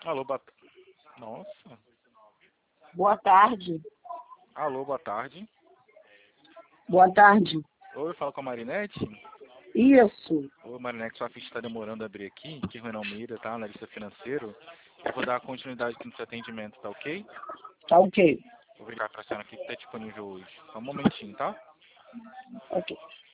Alô, Nossa. Boa tarde. Alô, boa tarde. Boa tarde. Oi, fala com a Marinete? Isso. Oi, Marinete, sua ficha está demorando a abrir aqui, que é Rui Almeida, tá? Analista financeiro. Eu vou dar continuidade aqui no seu atendimento, tá ok? Tá ok. Vou verificar para a senhora aqui que está disponível hoje. Só um momentinho, tá? Ok.